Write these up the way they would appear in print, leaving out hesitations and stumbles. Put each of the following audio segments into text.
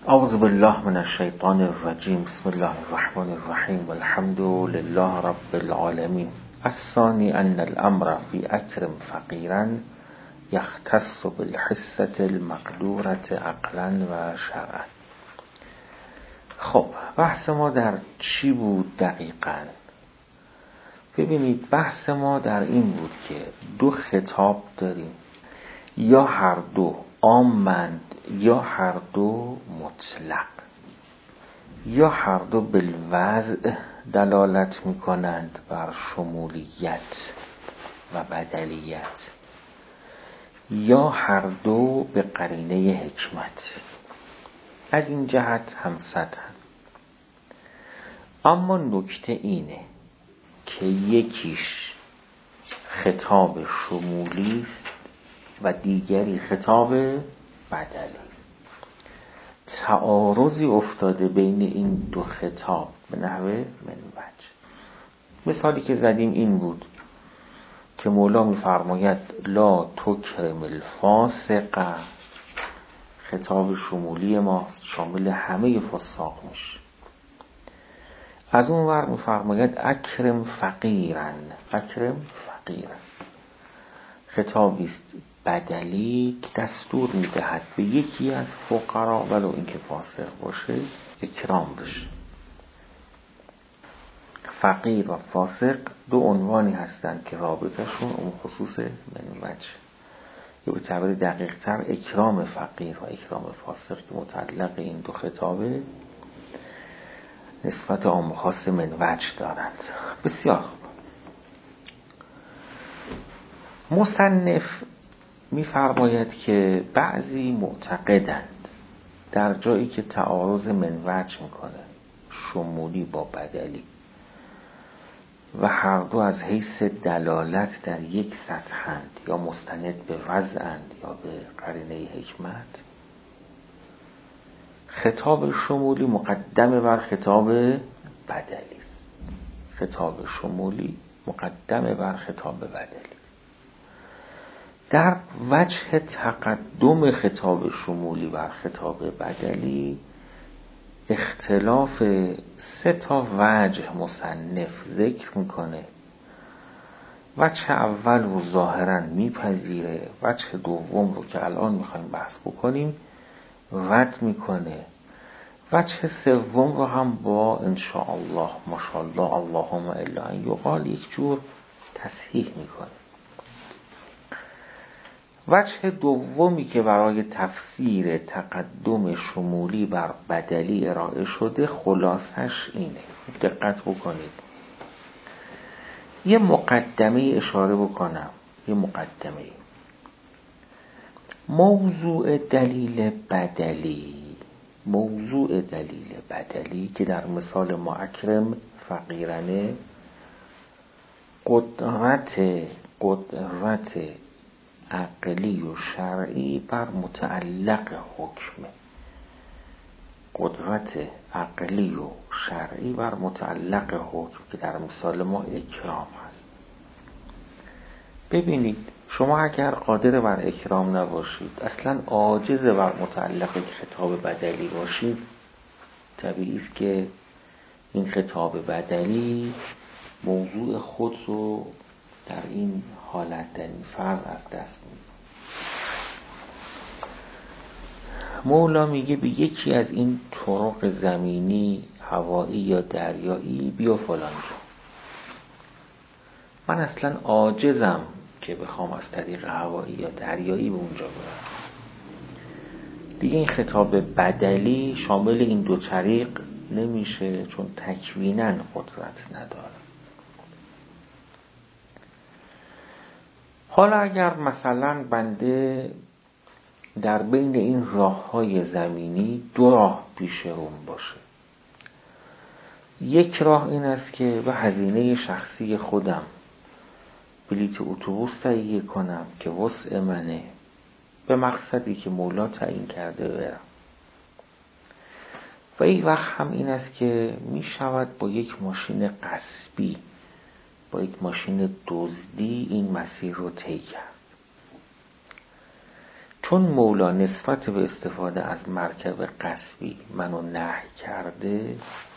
اعوذ بالله من الشیطان الرجیم. بسم الله الرحمن الرحیم. الحمد لله رب العالمین. الثانی ان الامر فی اکرم فقیرا یختص بالحصة المقدورة عقلا و شرعا. خب بحث ما در چی بود دقیقاً؟ ببینید بحث ما در این بود که دو خطاب داریم، یا هر دو عامند یا هر دو مطلق، یا هر دو بالوضع دلالت می کنند بر شمولیت و بدلیت، یا هر دو به قرینه حکمت. از این جهت هم سطحن. اما نکته اینه که یکیش خطاب شمولی است و دیگری خطاب بدلی است. تعارضی افتاده بین این دو خطاب به نحوه منوج. مثالی که زدیم این بود که مولا می‌فرماید لا تکرم الفاسق، خطاب شمولی ماست، شامل همه فساق میشه. از اون ور می‌فرماید اکرم فقیرا، اکرم فقیرا، خطابی است بدلی که دستور می‌دهد به یکی از فقرا ولو اینکه فاسق باشه اکرام بشه. فقیر و فاسق دو عنوانی هستند که رابطه‌شون اون خصوص منوج، یا به تعبیر دقیق‌تر اکرام فقیر و اکرام فاسق که متعلق این دو خطابه نسبت عام و خاص منوج دارند. بسیار خوب. مصنف می‌فرماید که بعضی معتقدند در جایی که تعارض منوج میکنه شمولی با بدلی و هر دو از حیث دلالت در یک سطحند، یا مستند به وضعند یا به قرینه حکمت، خطاب شمولی مقدم بر خطاب بدلی است. خطاب شمولی مقدم بر خطاب بدلی است. در وجه تقدم خطاب شمولی بر خطاب بدلی اختلاف 3 وجه مصنف ذکر میکنه. وجه اول رو ظاهرا میپذیره، وجه دوم رو که الان میخوایم بحث بکنیم رد میکنه، وجه سوم رو هم با انشاءالله ماشاءالله اللهم الا ان یقال یک جور تصحیح میکنه. وجه دومی که برای تفسیر تقدم شمولی بر بدلی ارائه شده خلاصش اینه، دقت بکنید. یه مقدمه اشاره بکنم، یه مقدمه. موضوع دلیل بدلی که در مثال ما اکرم فقیرانه قدرت عقلی و شرعی بر متعلق حکمه. قدرت عقلی و شرعی بر متعلق حکم که در مثال ما اکرام هست. ببینید شما اگر قادر بر اکرام نباشید، اصلا عاجز بر متعلق خطاب بدلی باشید، طبیعی است که این خطاب بدلی موضوع خود رو در این حالت، در این فرض از دست میده. مولا میگه به یکی از این طرق زمینی، هوایی یا دریایی بیا فلان جا. من اصلا عاجزم که بخوام از طریق هوایی یا دریایی به اونجا برم. دیگه این خطاب بدلی شامل این دو طریق نمیشه، چون تکویناً قدرت نداره. حالا اگر مثلا بنده در بین این راه‌های زمینی 2 راه پیش روم باشه، یک راه این است که به هزینه شخصی خودم بلیت اتوبوس تهیه کنم که وسع منه، به مقصدی که مولا تعیین کرده برم، و این وقت هم این است که می شود با یک ماشین غصبی، با یک ماشین دزدی این مسیر رو طی کرد. چون مولا نسبت به استفاده از مرکب غصبی منو نهی کرده،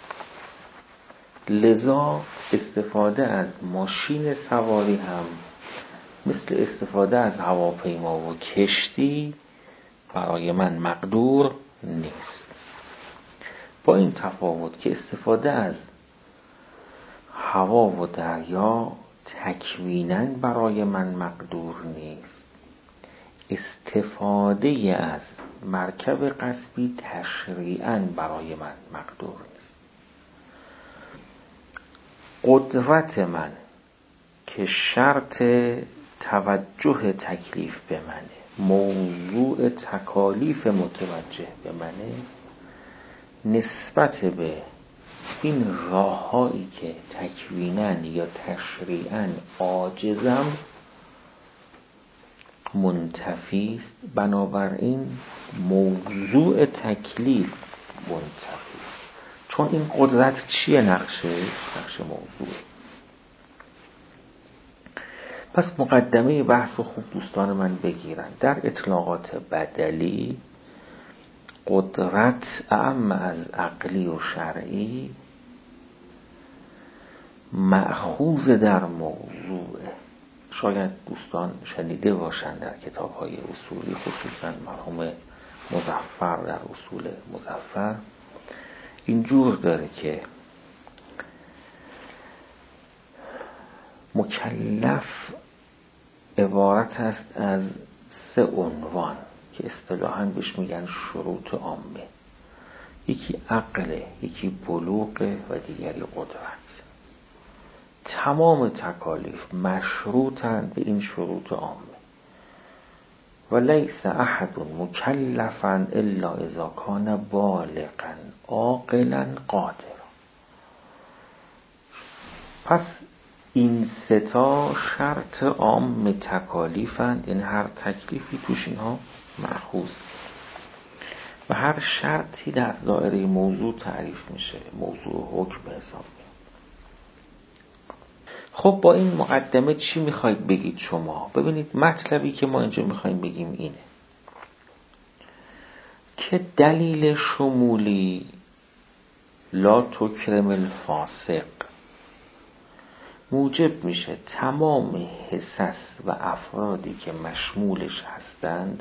لذا استفاده از ماشین سواری هم مثل استفاده از هواپیما و کشتی برای من مقدور نیست. با این تفاوت که استفاده از هوا و دریا تکویناً برای من مقدور نیست، استفاده از مرکب غصبی تشریعاً برای من مقدور نیست. قدرت من که شرط توجه تکلیف به منه، موضوع تکالیف متوجه به منه، نسبت به این راههایی که تکویناً یا تشریعاً عاجزم منتفی است. بنابراین موضوع تکلیف منتفی، چون این قدرت چیه؟ نقش موضوع. پس مقدمه بحث رو خوب دوستان من بگیرن. در اطلاقات بدلی قدرت اعم از عقلی و شرعی مأخوذ در موضوع. شاید دوستان شنیده باشند در کتاب‌های اصولی، خصوصا مرحوم مظفر در اصول مظفر اینجور داره که مکلف عبارت است از 3 عنوان که اصطلاحاً بهش میگن شروط عامه. یکی عقل، یکی بلوغ و دیگری قدرت. تمام تکالیف مشروطن به این شروط عامه. و لیس احد مکلفا الا اذا کان بالغا عاقلا قادرا. پس این 3 شرط عام تکالیفند، یعنی هر تکلیفی توش اینها مأخوذ و هر شرطی در دایره موضوع تعریف میشه، موضوع حکم حساب. خب با این مقدمه چی میخواید بگید شما؟ ببینید مطلبی که ما اینجا میخوایم بگیم اینه که دلیل شمولی لا تکرم الفاسق موجب میشه تمام حصص و افرادی که مشمولش هستند،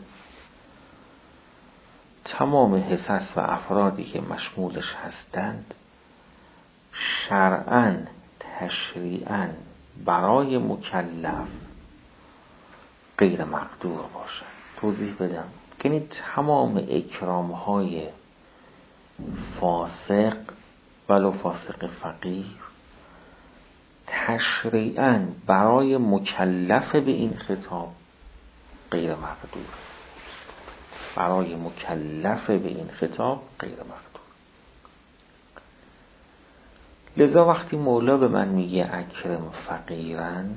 شرعاً تشریعاً برای مکلف غیر مقدور باشند. توضیح بدم. یعنی تمام اکرام‌های فاسق ولو فاسق فقیر تشریعاً برای مکلف به این خطاب غیر مقدور. لذا وقتی مولا به من میگه اکرم فقیرن،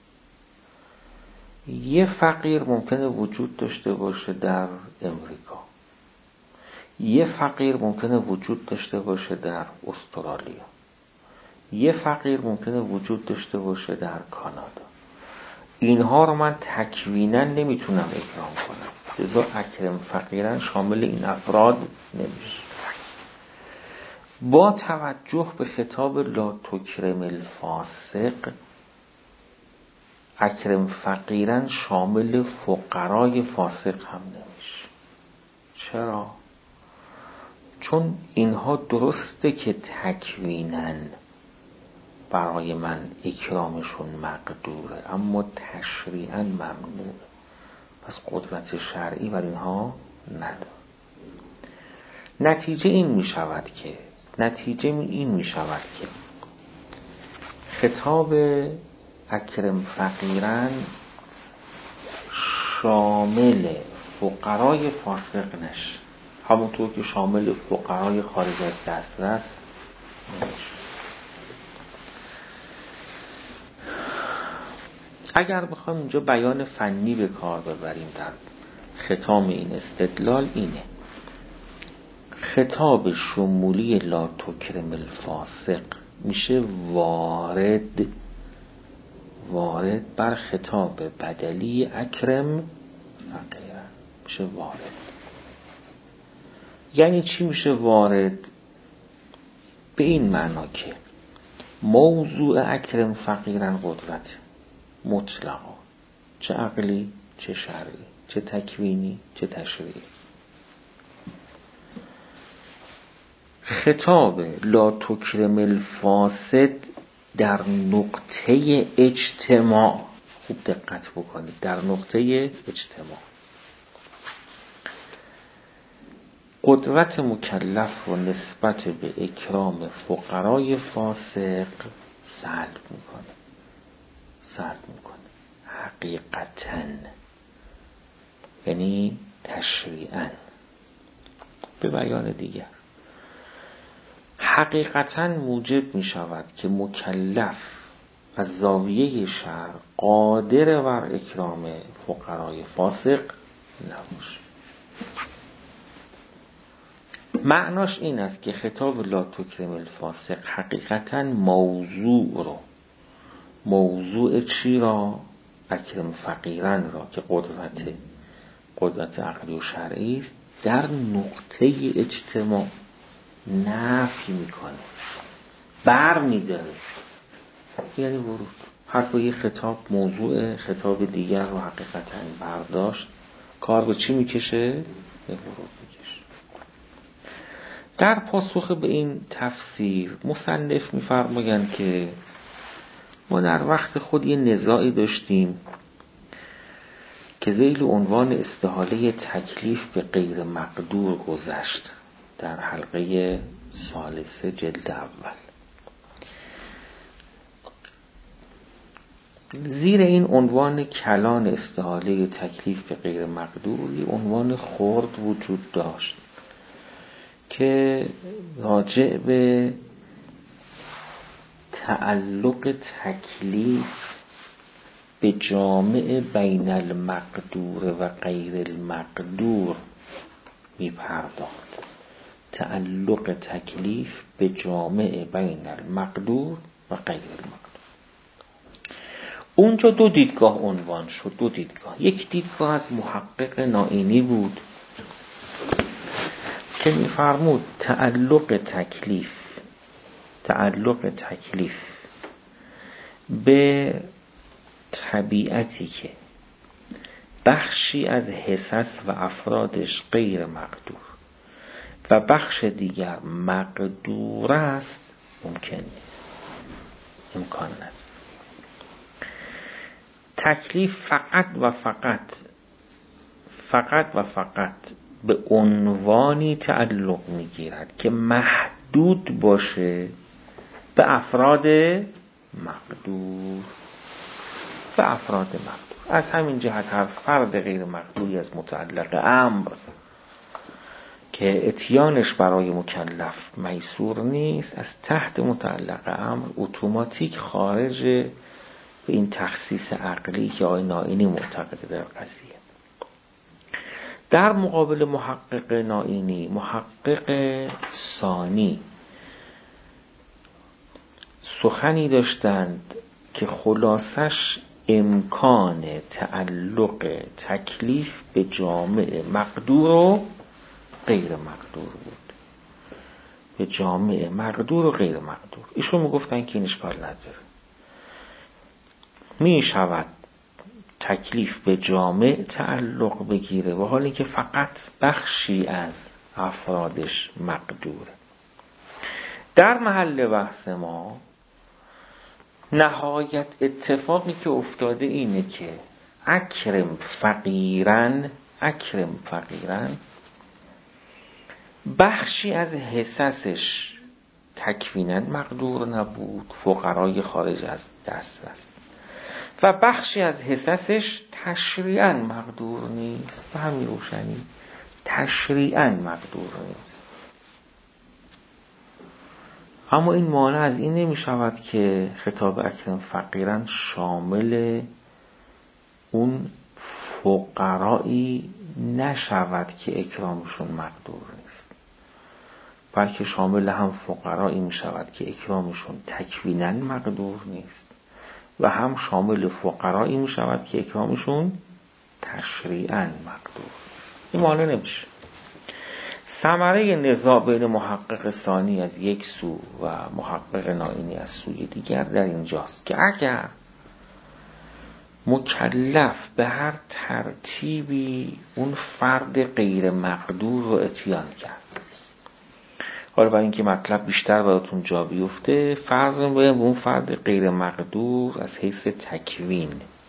یه فقیر ممکنه وجود داشته باشه در امریکا، یه فقیر ممکنه وجود داشته باشه در استرالیا، یه فقیر ممکنه وجود داشته باشه در کانادا. اینها رو من تکویناً نمیتونم اکرام کنم، لذا اکرم فقیرن شامل این افراد نمیشه. با توجه به خطاب لا تکرم الفاسق، اکرم فقیرن شامل فقرای فاسق هم نمیشه. چرا؟ چون اینها درسته که تکویناً برای من اکرامشون مقدوره، اما تشریعاً ممنوعه. پس قدرت شرعی بر اینها نداره. نتیجه این می شود که خطاب اکرم فقیرن شامل فقرای فاسق نشه، همونطور که شامل فقرای خارج از دسترس نشه. اگر بخوایم اینجا بیان فنی به کار ببریم در ختام این استدلال اینه: خطاب شمولی لا تکرم الفاسق میشه وارد بر خطاب بدلی اکرم فقیرن. میشه وارد. یعنی چی میشه وارد؟ به این معنا که موضوع اکرم فقیرن قدرت مطلقا، چه عقلی چه شرعی، چه تکوینی چه تشریعی. خطاب لا تکرم الفاسد در نقطه اجتماع، خوب دقت بکنید، در نقطه اجتماع قدرت مکلف و نسبت به اکرام فقرای فاسق سلب میکنه حقیقتاً، یعنی تشریعاً. به بیان دیگر حقیقتاً موجب می شود که مکلف از زاویه شرع قادر بر اکرام فقرای فاسق نباشه. معناش این است که خطاب لا تکرم الفاسق حقیقتاً موضوع چی را؟ اکرم فقیرن را که قدرت عقلی و شرعی است، در نقطه اجتماع نفی میکنه، بر میداره، یعنی ورود. حتی یه خطاب موضوع خطاب دیگر رو حقیقتاً برداشت، کار به چی میکشه؟ به ورود میکشه. در پاسخ به این تفسیر مصنف میفرمایند که ما در وقت خود یه نزاعی داشتیم که ذیل عنوان استحاله تکلیف به غیر مقدور گذشت در حلقه ثالثه جلد اول. زیر این عنوان کلان استحاله تکلیف به غیر مقدور یه عنوان خرد وجود داشت که راجع به تعلق تکلیف به جامع بین المقدور و غیر المقدور می‌پرداخت. تعلق تکلیف به جامع بین المقدور و غیر المقدور. اونجا دو دیدگاه عنوان شد، دو دیدگاه. یک دیدگاه از محقق نائینی بود که می‌فرمود تعلق تکلیف به طبیعتی که بخشی از حصص و افرادش غیر مقدور و بخش دیگر مقدور است ممکن نیست، امکان نداره. تکلیف فقط و فقط به عنوانی تعلق میگیرد که محدود باشه به افراد مقدور. از همین جهت هر فرد غیر مقدوری از متعلق امر که اتیانش برای مکلف میسور نیست، از تحت متعلق امر اتوماتیک خارج به این تخصیص عقلی که آقای نائینی معتقده در قضیه. در مقابل محقق نائینی، محقق ثانی سخنی داشتند که خلاصش امکان تعلق تکلیف به جامع مقدور و غیر مقدور بود. به جامع مقدور و غیر مقدور. ایشون میگفتن که این اشکال نداره، می شود تکلیف به جامع تعلق بگیره و حالی که فقط بخشی از افرادش مقدوره. در محل بحث ما نهایت اتفاقی که افتاده اینه که اکرم فقیرن بخشی از حصصش تکویناً مقدور نبود، فقرای خارج از دسترس، و بخشی از حصصش تشریعاً مقدور نیست. و همین روشنی تشریعاً مقدور نیست. اما این مانع از این نمی شود که خطاب اکرم فقیرن شامل اون فقرایی نشود که اکرامشون مقدور نیست، بلکه شامل هم فقرایی می شود که اکرامشون تکویناً مقدور نیست و هم شامل فقرایی می شود که اکرامشون تشریعاً مقدور نیست. این مانع نمیشه. ثمره نزاع بین محقق ثانی از یک سو و محقق نائینی از سوی دیگر در اینجاست که اگر مکلف به هر ترتیبی اون فرد غیر مقدور رو اتیان کرد، حالا برای اینکه مطلب بیشتر براتون جا بیفته، فرض کنیم به اون فرد غیر مقدور از حیث تکوین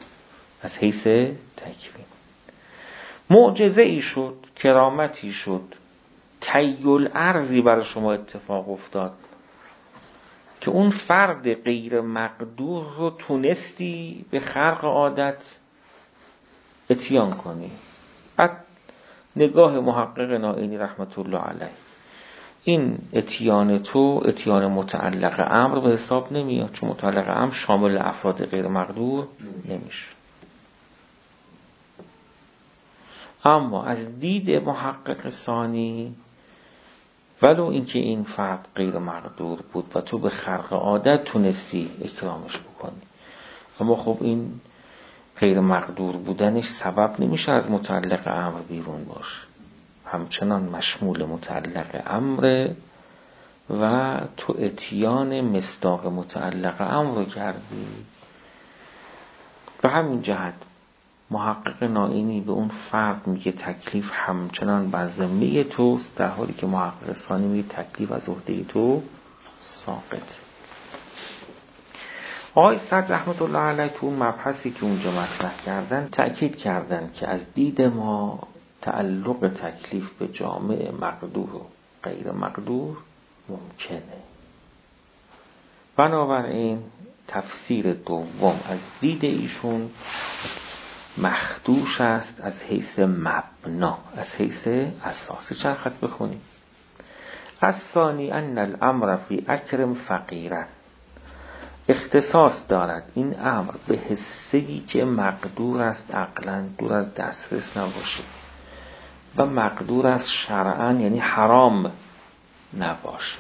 معجزه ای شد، کرامتی شد، تیل ارزی برای شما اتفاق افتاد که اون فرد غیر مقدور رو تونستی به خرق عادت اتیان کنی. بعد نگاه محقق نائینی رحمت الله علیه، این اتیان تو اتیان متعلق امر به حساب نمیاد، چون متعلق امر شامل افراد غیر مقدور نمیشه. اما از دید محقق ثانی، ولو اینکه این فرد غیر مقدور بود و تو به خرق عادت تونستی اکرامش بکنی، اما خب این غیر مقدور بودنش سبب نمیشه از متعلق امر بیرون باشه، همچنان مشمول متعلق امر و تو اتیان مصداق متعلق امر رو کردی. به همین جهت محقق نائینی به اون فرد میگه تکلیف همچنان بر ذمه توست، در حالی که محقق ثانی میگه تکلیف از عهده تو ساقط. آقای صدر رحمت الله علیه تو اون مبحثی که اونجا مطرح کردن تأکید کردن که از دید ما تعلق تکلیف به جامع مقدور و غیر مقدور ممکنه. بنابراین تفسیر دوم از دید ایشون مخدوش است از حیث مبنا، از حیث اساس. چند خط بخونیم. الثانی ان الامر فی اکرم فقیرا، اختصاص دارد این امر به حصه‌ای که مقدور است عقلاً، دور از دسترس نباشه، و مقدور است شرعاً، یعنی حرام نباشه.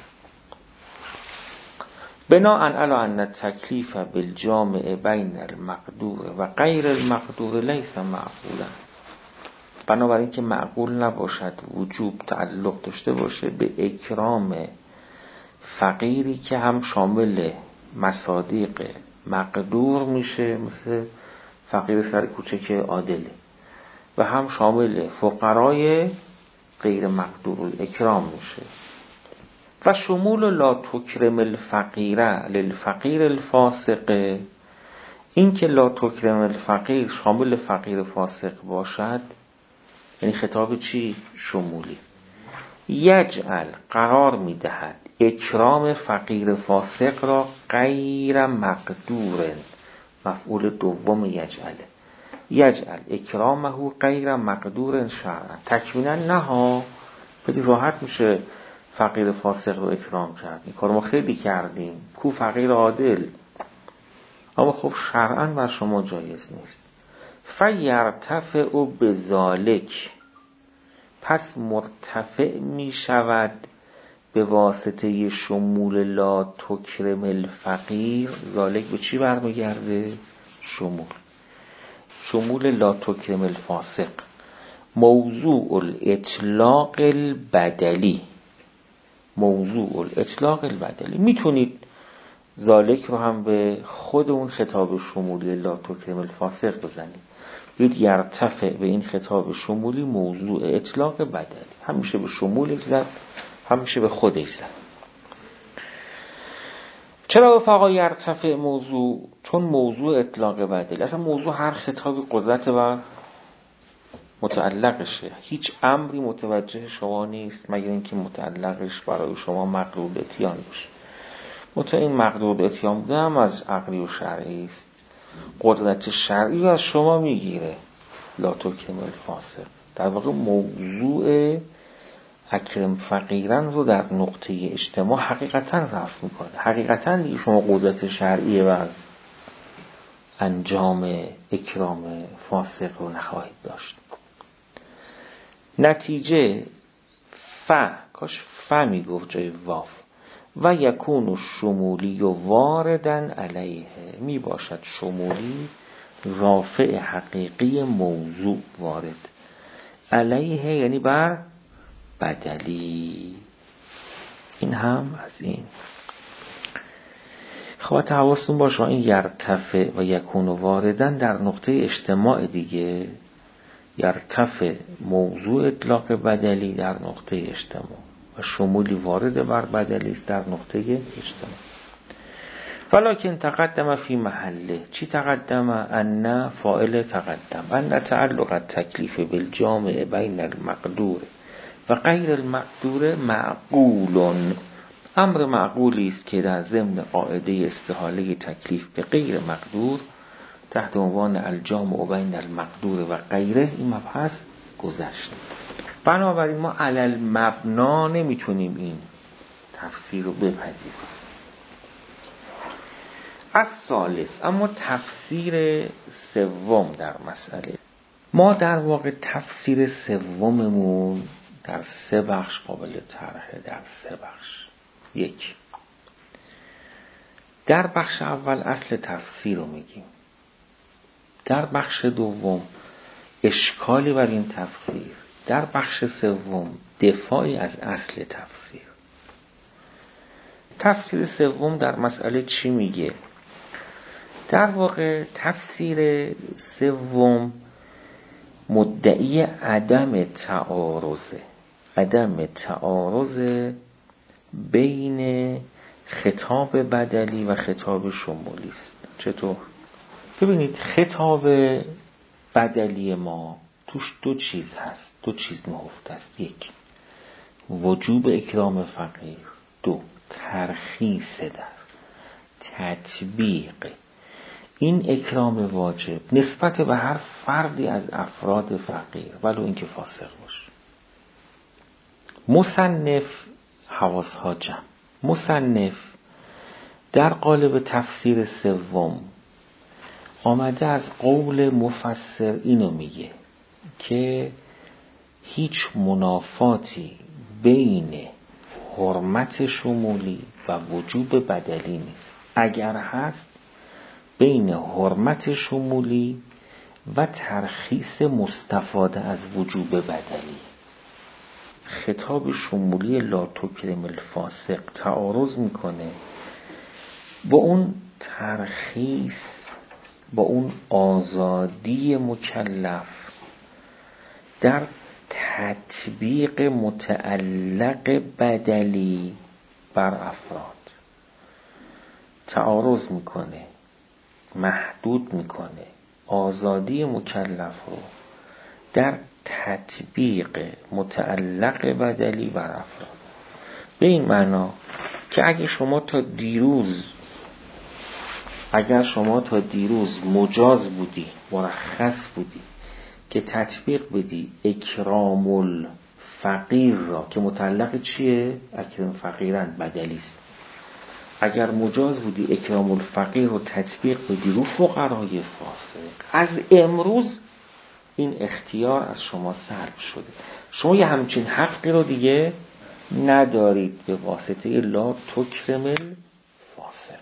بناء علی ان التکلیف بالجامع بین المقدور و غیر المقدور لیس معقولا، بنابراین که معقول نباشد وجوب تعلق داشته باشه به اکرام فقیری که هم شامل مصادیق مقدور میشه، مثل فقیر سر کوچک عادله، و هم شامل فقرای غیر مقدور اکرام میشه. و شمول لا تکرم الفقیر للفقیر الفاسق، این که لا تکرم الفقیر شامل فقیر فاسق باشد، یعنی خطاب چی؟ شمولی. یجعل قرار میدهد اکرام فقیر فاسق را غیر مقدور، مفعول دوم یجعل اکرامه غیر مقدور شرعا. تکوینا نه ها، خیلی راحت میشه فقیر فاسق رو اکرام کرد، این کار ما خیلی کردیم، کو فقیر عادل، اما خب شرعا بر شما جایز نیست. فیرتفع بذالک، پس مرتفع می شود به واسطه شمول لا تکرم الفقیر. ذالک به چی برمیگرده؟ شمول لا تکرم الفاسق، موضوع الاطلاق البدلی. میتونید ذالک رو هم به خود اون خطاب شمولی لا تکرم الفاسق بزنید، بید یرتفع به این خطاب شمولی موضوع اطلاق بدلی، همیشه به شمولش زد، همیشه به خودش زد. چرا رفقا یرتفع موضوع؟ چون موضوع اطلاق بدلی، اصلا موضوع هر خطابی قدرت و متعلقشه، هیچ امری متوجه شما نیست مگر اینکه متعلقش برای شما مقدور اتیان باشه. متأ این مقدور اتیان بوده هم از عقلی و شرعی است، قدرت شرعی از شما میگیره. لا تکرم الفاسق در واقع موضوع اکرم فقیرن رو در نقطه اجتماع حقیقتا رفع میکنه. حقیقتا دیگه شما قدرت شرعی بر انجام اکرام فاسق رو نخواهید داشت. نتیجه کاش میگفت جای واف، و یکون شمولی و واردن علیه، می باشد شمولی رافع حقیقی موضوع وارد. علیه یعنی بر بدلی. این هم از این. خب حواستون باشه این یرتفع و یکون واردن در نقطه اجتماع دیگه. یرتفع موضوع اطلاق بدلی در نقطه اجتماع و شمولی وارد بر بدلی است در نقطه اجتماع. ولکن تقدم فی محله. چی تقدم؟ ان فاعل تقدم. ان تعلق التکلیف بالجامع بین المقدور و غیر المقدور معقول. امر معقولی است که در ضمن قاعده استحاله تکلیف به غیر مقدور تحت عنوان الجامع بین المقدور و غیره این مبحث گذشت. بنابراین ما علی المبنا نمیتونیم این تفسیر رو بپذیریم. از ثالث، اما تفسیر سوم در مسئله. ما در واقع تفسیر سوممون در 3 بخش قابل طرحه. در 3 بخش. 1. در بخش اول اصل تفسیر رو میگیم. در بخش دوم اشکالی بر این تفسیر. در بخش سوم دفاعی از اصل تفسیر. تفسیر سوم در مسئله چی میگه؟ در واقع تفسیر سوم مدعی عدم تعارض بین خطاب بدلی و خطاب شمولی است. چطور؟ ببینید خطاب بدلی ما توش 2 چیز هست، 2 چیز نهفته است. 1. وجوب اکرام فقیر. 2. ترخیص در تطبیق این اکرام واجب نسبت به هر فردی از افراد فقیر ولو اینکه فاسق باشه. مصنف حواسها جمع. مصنف در قالب تفسیر سوم آمده از قول مفسر اینو میگه که هیچ منافاتی بین حرمت شمولی و وجوب بدلی نیست. اگر هست بین حرمت شمولی و ترخیص مستفاده از وجوب بدلی. خطاب شمولی لا تکرم الفاسق تعارض میکنه با اون ترخیص، با اون آزادی مکلف در تطبیق متعلق بدلی بر افراد. تعارض میکنه، محدود میکنه آزادی مکلف رو در تطبیق متعلق بدلی بر افراد. به این معنا که اگر شما تا دیروز مجاز بودی، مرخص بودی که تطبیق بدی اکرام الفقیر را که متعلق چیه؟ اکرام فقیرن بدلی است. اگر مجاز بودی اکرام الفقیر رو تطبیق بدی رو فقرای فاسق، از امروز این اختیار از شما سلب شده. شما یه همچین حقی رو دیگه ندارید به واسطه لا تکرم الفاسق.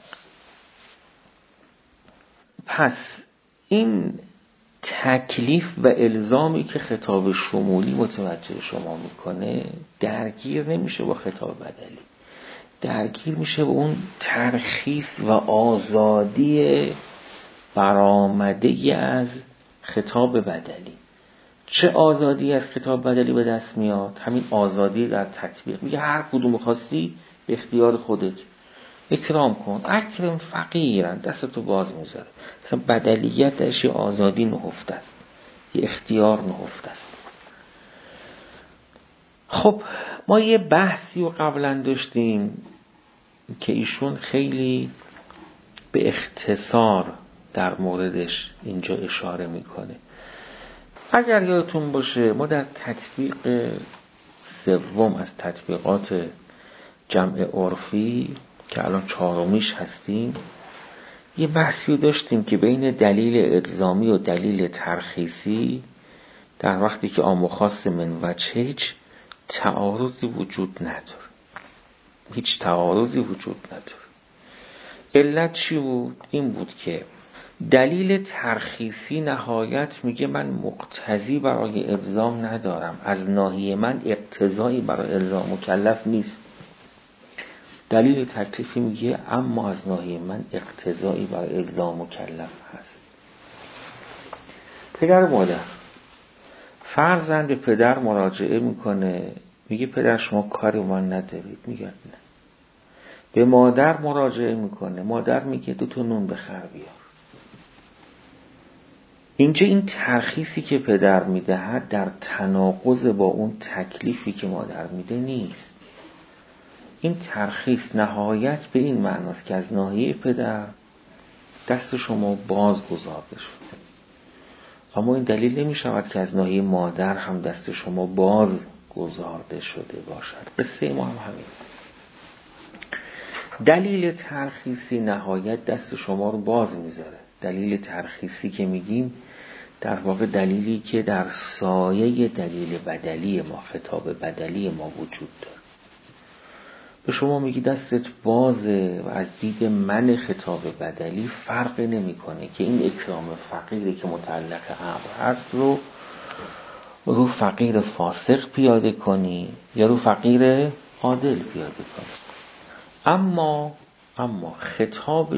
پس این تکلیف و الزامی که خطاب شمولی متوجه شما میکنه درگیر نمیشه با خطاب بدلی، درگیر میشه با اون ترخیص و آزادی برآمده از خطاب بدلی. چه آزادی از خطاب بدلی به دست میاد؟ همین آزادی در تطبیق. میگه هر کدوم خواستی به اختیار خودت اکرام کن، اکرم فقیرن، دستتو باز میذاره. مثلا بدلیت درش آزادی نهفته است، یه اختیار نهفته است. خب ما یه بحثی رو قبلا داشتیم که ایشون خیلی به اختصار در موردش اینجا اشاره میکنه. اگر یادتون باشه ما در تطبیق سوم از تطبیقات جمع عرفی که الان 4میش هستیم یه بحثی داشتیم که بین دلیل الزامی و دلیل ترخیصی در وقتی که عام و خاص من وجه هیچ تعارضی وجود نداره. هیچ تعارضی وجود نداره. علت چی بود؟ این بود که دلیل ترخیصی نهایت میگه من مقتضی برای الزام ندارم، از ناحیه من اقتضایی برای الزام مکلف نیست. دلیل تکلیفی میگه اما از ناحیه من اقتضایی برای الزام مکلف هست. پدر و مادر، فرزند به پدر مراجعه میکنه، میگه پدر شما کاری من ندارید، میگه نه. به مادر مراجعه میکنه، مادر میگه 2 نون بخر بیار. اینجا این ترخیصی که پدر میدهد در تناقض با اون تکلیفی که مادر میده نیست. این ترخیص نهایت به این معناست که از ناحیه پدر دست شما باز گذارده شده، اما این دلیل نمی شود که از ناحیه مادر هم دست شما باز گذارده شده باشد. قصه ما هم همین. دلیل ترخیصی نهایت دست شما رو باز میذاره. دلیل ترخیصی که میگیم در واقع دلیلی که در سایه دلیل بدلی ما، خطاب بدلی ما وجود داره. به شما میگی دستت بازه و از دید من خطاب بدلی فرق نمیکنه که این اکرام فقیری که متعلق امر هست رو فقیر فاسق پیاده کنی یا رو فقیر عادل پیاده کنی. اما خطاب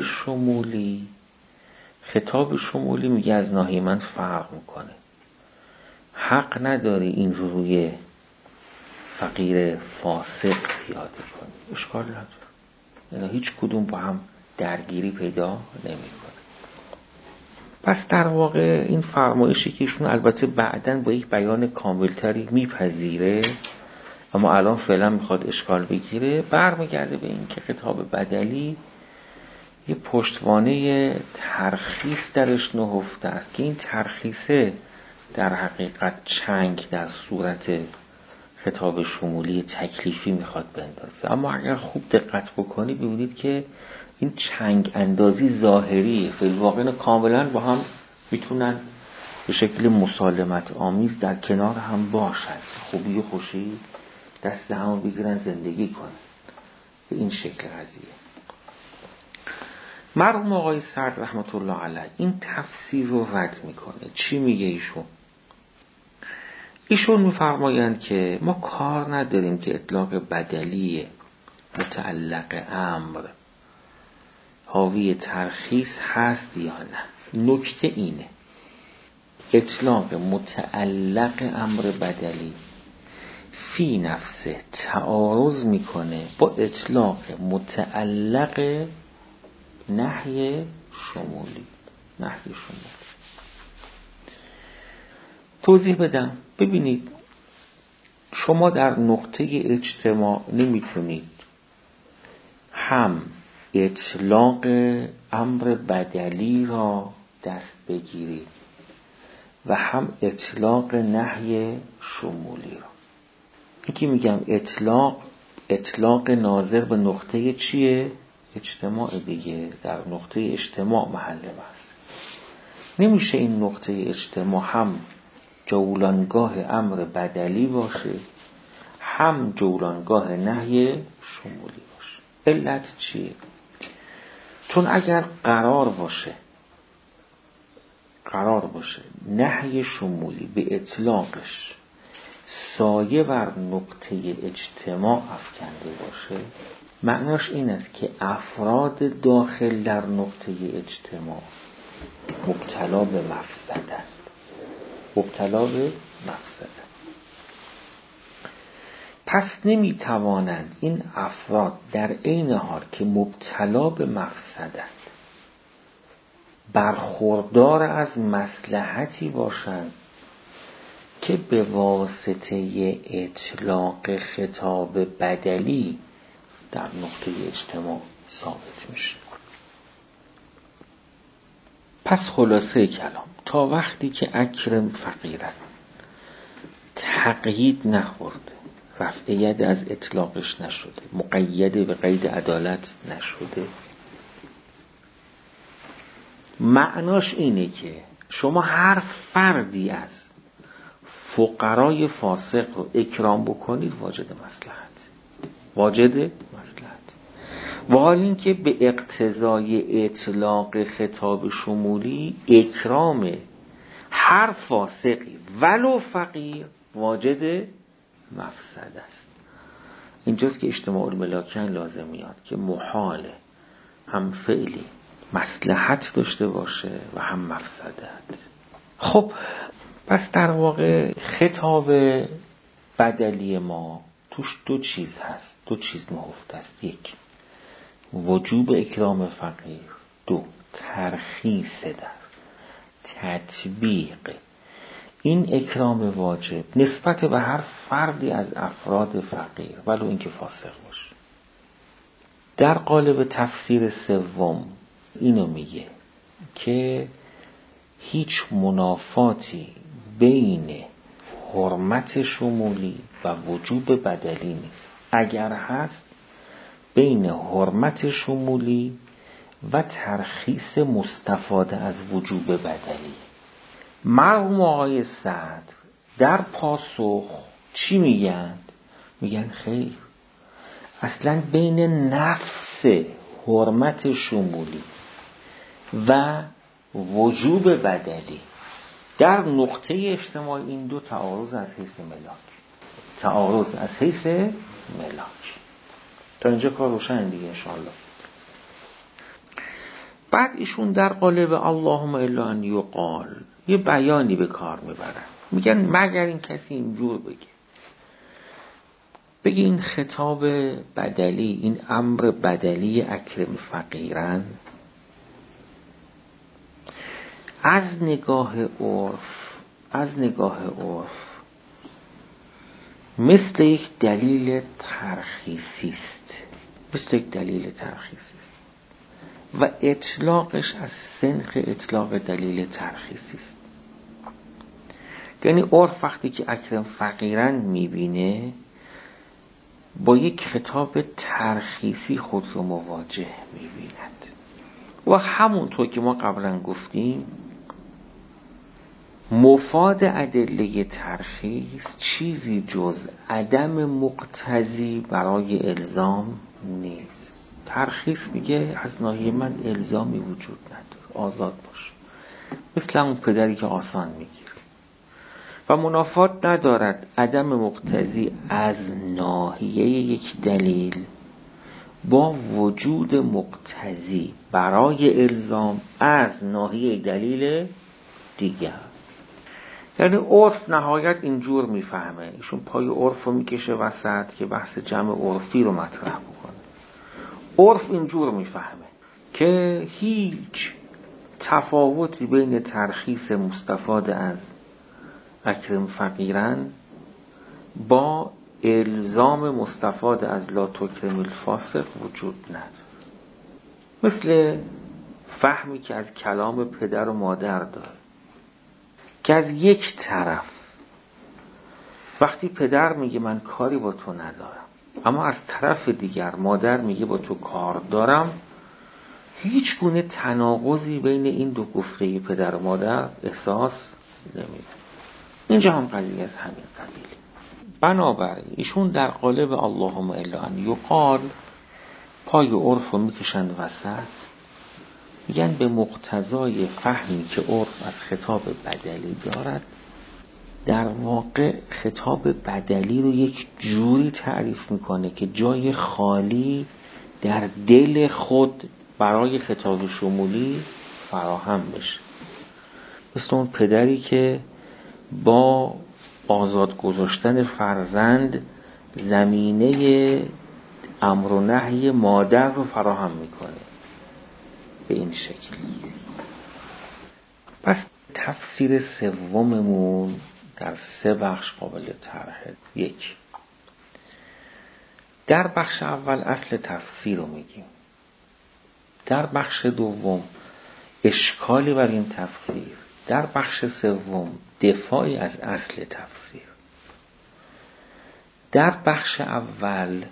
شمولی میگه از ناحیه من فرق میکنه. حق نداری این روی فقیر فاسق پیاده کنی، اشکال نداره. یعنی هیچ کدوم با هم درگیری پیدا نمیکنه. پس در واقع این فرمایشی که ایشون البته بعداً با یک بیان کاملتری میپذیره، اما الان فعلا میخواد اشکال بگیره، برمیگرده به این که خطاب بدلی یه پشتوانه ترخیص درش نهفته است که این ترخیصه در حقیقت چنگ در صورت خطاب شمولی تکلیفی میخواد بندازه. اما اگر خوب دقت بکنی ببینید که این چنگ اندازی ظاهری فی الواقع کاملا با هم میتونن به شکل مسالمت آمیز در کنار هم باشن، خوبی و خوشی دست هم بگیرن زندگی کنن. به این شکل قضیه. مرحوم آقای سعد رحمت الله علیه این تفسیر رو رد میکنه. چی میگه ایشون؟ ایشون میفرمایند که ما کار نداریم که اطلاق بدلی متعلق امر حاوی ترخیص هست یا نه. نکته اینه اطلاق متعلق امر بدلی فی نفسه تعارض میکنه با اطلاق متعلق نهی شمولی. توضیح بدم. ببینید شما در نقطه اجتماع نمیتونید هم اطلاق امر بدلی را دست بگیرید و هم اطلاق نهی شمولی را. یکی میگم اطلاق ناظر به نقطه چیه؟ اجتماع دیگه. در نقطه اجتماع محل بحث. نمیشه این نقطه اجتماع هم جولانگاه امر بدلی باشه هم جولانگاه نهی شمولی باشه. علت چیه؟ چون اگر قرار باشه نهی شمولی به اطلاقش سایه بر نقطه اجتماع افکنده باشه، معناش این است که افراد داخل در نقطه اجتماع مبتلا به مفسدند. پس نمیتوانند این افراد در عین حال که مبتلا به مفسدند برخوردار از مصلحتی باشند که به واسطه اطلاق خطاب بدلی در نقطه اجتماع ثابت میشه. پس خلاصه کلام تا وقتی که اکرم فقیرن تقیید نخورده، رفع ید از اطلاقش نشده، مقید به قید عدالت نشده، معناش اینه که شما هر فردی از فقرای فاسق رو اکرام بکنید واجد مصلحت. و حال این که به اقتضای اطلاق خطاب شمولی اکرام هر فاسقی ولو فقیر واجد مفسد است. اینجاست که اجتماع الملاکین لازم میاد که محاله هم فعلی مصلحت داشته باشه و هم مفسدت. خب پس در واقع خطاب بدلی ما توش دو چیز هست، دو چیز نهفته است. یک، وجوب اکرام فقیر. دو، ترخیص در تطبیق این اکرام واجب نسبت به هر فردی از افراد فقیر ولو اینکه فاسق باشه. در قالب تفسیر سوم اینو میگه که هیچ منافاتی بین حرمت شمولی و وجوب بدلی نیست. اگر هست بین حرمت شمولی و ترخیص مستفاده از وجوب بدلی. مرحوم آقای صدر در پاسخ چی میگن؟ میگن خیر، اصلا بین نفس حرمت شمولی و وجوب بدلی در نقطه اجتماع این دو تعارض از حیث ملاک. تا اینجا کار روشن دیگه انشاءالله. بعد ایشون در قالب اللهم الا ان یقال یه بیانی به کار میبرن، میگن مگر این کسی اینجور بگه این خطاب بدلی، این امر بدلی اکرم فقیرن از نگاه عرف مثل یک دلیل ترخیصی است، و اطلاقش از سنخ اطلاق دلیل ترخیصی است. یعنی عرف وقتی که اکرم فقیرن میبینه با یک خطاب ترخیصی خود رو مواجه میبیند و همونطور که ما قبلا گفتیم مفاد ادله ترخیص چیزی جز عدم مقتضی برای الزام نیست. ترخیص میگه از ناحیه من الزامی وجود نداره، آزاد باش، مثل اون پدری که آسان میگیره. و منافات ندارد عدم مقتضی از ناحیه یک دلیل با وجود مقتضی برای الزام از ناحیه دلیل دیگر. یعنی عرف نهایت اینجور میفهمه، ایشون پای عرف رو میکشه وسط که بحث جمع عرفی رو مطرح بکنه. عرف اینجور میفهمه که هیچ تفاوتی بین ترخیص مستفاده از اکرم فقیرن با الزام مستفاده از لا تکرم الفاسق وجود نداره. مثل فهمی که از کلام پدر و مادر داره که از یک طرف وقتی پدر میگه من کاری با تو ندارم، اما از طرف دیگر مادر میگه با تو کار دارم، هیچ گونه تناقضی بین این دو گفته پدر و مادر احساس نمیده. اینجا هم قضیه از همین قبیل. بنابراین ایشون در قالب اللهم الا ان یقال پای عرف رو میکشند وسط، میگن به مقتضای فهمی که عرف از خطاب بدلی دارد، در واقع خطاب بدلی رو یک جوری تعریف میکنه که جای خالی در دل خود برای خطاب شمولی فراهم بشه. مثل اون پدری که با آزاد گذاشتن فرزند زمینه امر و نهی مادر رو فراهم میکنه به این شکل. پس تفسیر سوممون در 3 بخش قابل طرحه. 1. در بخش اول اصل تفسیر رو میگیم. در بخش دوم اشکالی بر این تفسیر. در بخش سوم دفاعی از اصل تفسیر. در بخش اول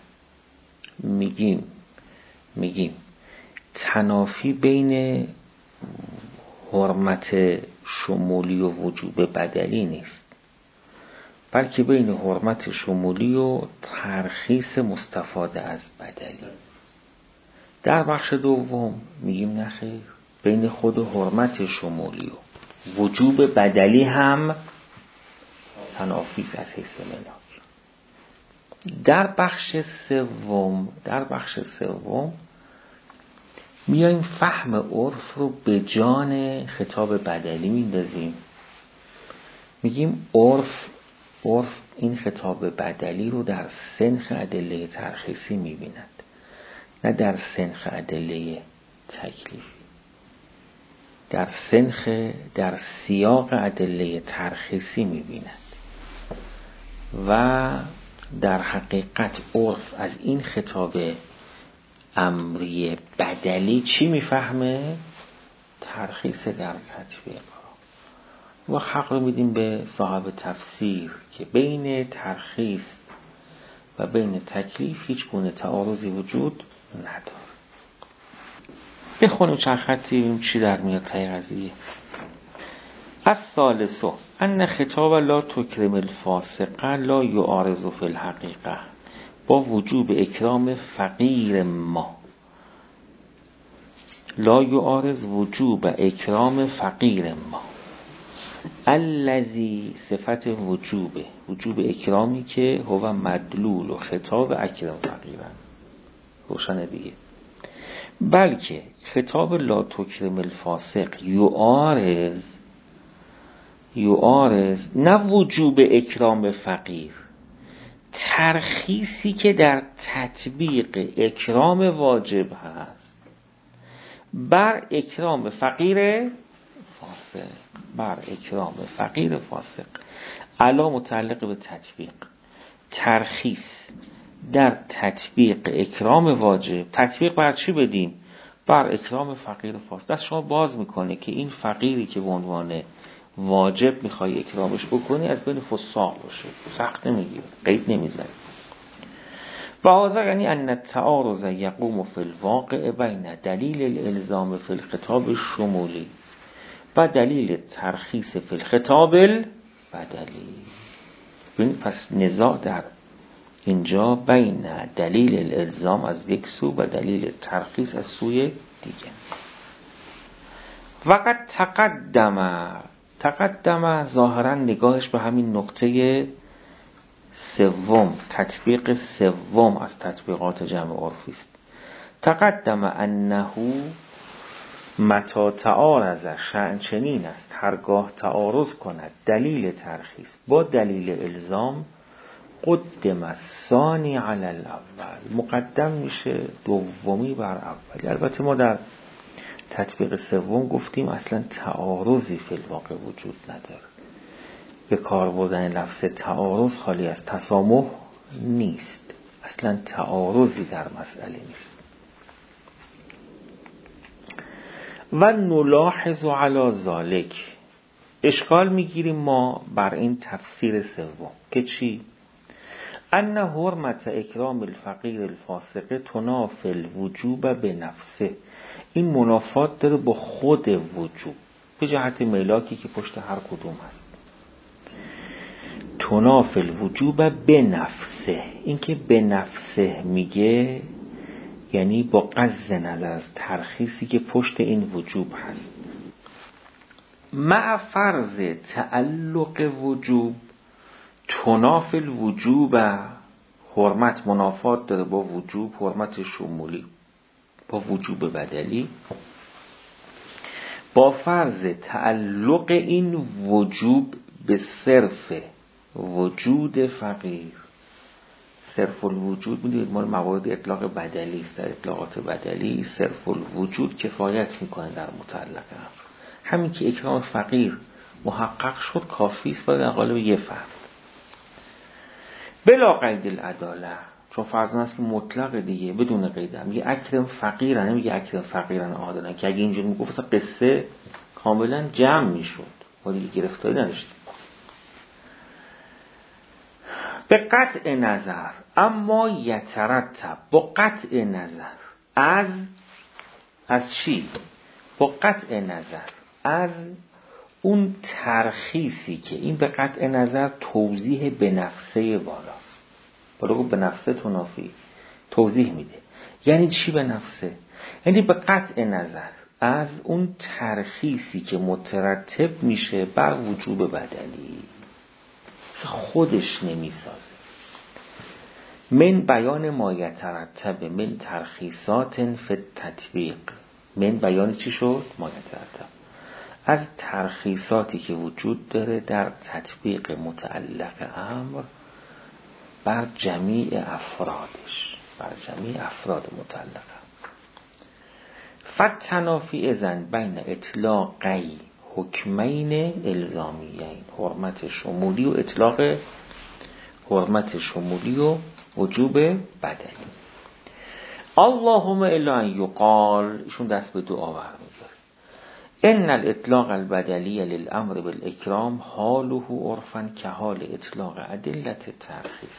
میگیم تنافی بین حرمت شمولی و وجوب بدلی نیست، بلکه بین حرمت شمولی و ترخیص مستفاده از بدلی. در بخش دوم میگیم نخیر، بین خود و حرمت شمولی و وجوب بدلی هم تنافیست از حیث ملاک. در بخش سوم میایم فهم عرف رو به جان خطاب بدلی میندازیم. میگیم عرف این خطاب بدلی رو در سنخ ادله ترخیصی میبیند، نه در سنخ ادله تکلیفی. در سیاق ادله ترخیصی میبیند و در حقیقت عرف از این خطاب امری بدلی چی میفهمه؟ ترخیص در تطبیق. و حق رو میدیم به صاحب تفسیر که بین ترخیص و بین تکلیف هیچ گونه تعارضی وجود نداره. بخونیم چند خطی ببینیم چی در میاد تای قضیه. الثالث ان خطاب لا تکرم الفاسق لا یعارض فی الحقیقه با وجوب اکرام فقیر ما. لا یعارض وجوب اکرام فقیر ما الذی صفت وجوب اکرامی که هو مدلول و خطاب اکرم فقیرن روشن دیگه. بلکه خطاب لا تکرم الفاسق یعارض نه وجوب اکرام فقیر، ترخیصی که در تطبیق اکرام واجب هست بر اکرام فقیر فاسق. علا متعلق به تطبیق، ترخیص در تطبیق اکرام واجب. تطبیق بر چی بدیم؟ بر اکرام فقیر فاسق. دست شما باز میکنه که این فقیری که به عنوان واجب میخوای اکرامش بکنی از بین فساق باشه، سخت نمیگیره، قید نمیزنه. و هذا یعنی ان التعارض یقوم فی الواقع بین دلیل الالزام فی الخطاب الشمولی و دلیل ترخیص فی الخطاب البدلی. پس نزاع در اینجا بین دلیل الالزام از یک سو و دلیل ترخیص از سوی دیگه. وقت تقدم ظاهرا نگاهش به همین نقطه سوم، تطبیق سوم از تطبیقات جمع عرفی است. تقدم انه متى تعارض، شأن چنین است هرگاه تعارض کند دلیل ترخیص با دلیل الزام قدم الثانی علی الاول، مقدم میشه دومی بر اولی. البته ما در تطبیق سوم گفتیم اصلا تعارضی فی الواقع وجود نداره. به کار بردن لفظ تعارض خالی از تسامح نیست، اصلا تعارضی در مسئله نیست. و نلاحظ علی ذالک، اشکال میگیریم ما بر این تفسیر سوم که چی؟ ان حرمت اکرام الفقیر الفاسق تنافی الوجوب به نفسه. این منافات داره با خود وجوب به جهت ملاکی که پشت هر کدوم هست. تنافی الوجوب به نفسه، این که به نفسه میگه یعنی با غض نظر از ترخیصی که پشت این وجوب هست. مع فرض تعلق وجوب تنافی الوجوب، حرمت منافات داره با وجوب، حرمت شمولی با وجوب بدلی، با فرض تعلق این وجوب به صرف وجود فقیر. صرف الوجود میدونید مال موارد اطلاق بدلی است. در اطلاقات بدلی صرف الوجود کفایت میکنه در مطلق. همین که اکرام فقیر محقق شد کافی است در قالب یه فرد بلا قید العداله، چون فرض است که مطلق دیگه بدون قید. هم یه اکرم فقیرن، نمیگه اکرم فقیرن عادلن، که اگه اینجوری میگفت قصه کاملا جمع میشد ما دیگه گرفتاری نداشتیم. به قطع نظر اما یترتب، با قطع نظر از چی؟ با قطع نظر از اون ترخیصی که این به قطع نظر توضیح به نفسه بالاست. بالا گفت به نفسه تنافی، توضیح میده. یعنی چی به نفسه؟ یعنی به قطع نظر از اون ترخیصی که مترتب میشه بر وجوب بدلی، خودش نمیسازه. من بیان ما یترتب من ترخیصات فی التطبیق. من بیان چی شد؟ ما یترتب، از ترخیصاتی که وجود داره در تطبیق متعلق امر بر جمیع افرادش، بر جمیع افراد متعلق. فتنافی اذن بین اطلاقی حکمین الزامیین، حرمت شمولی و اطلاق، حرمت شمولی و وجوب بدلی. اللهم الا ان یقال، ایشون دست به دعا برمی‌داره، ان الاطلاق البدلی للامر بالاکرام حاله عرفا که حال اطلاق ادله ترخیص.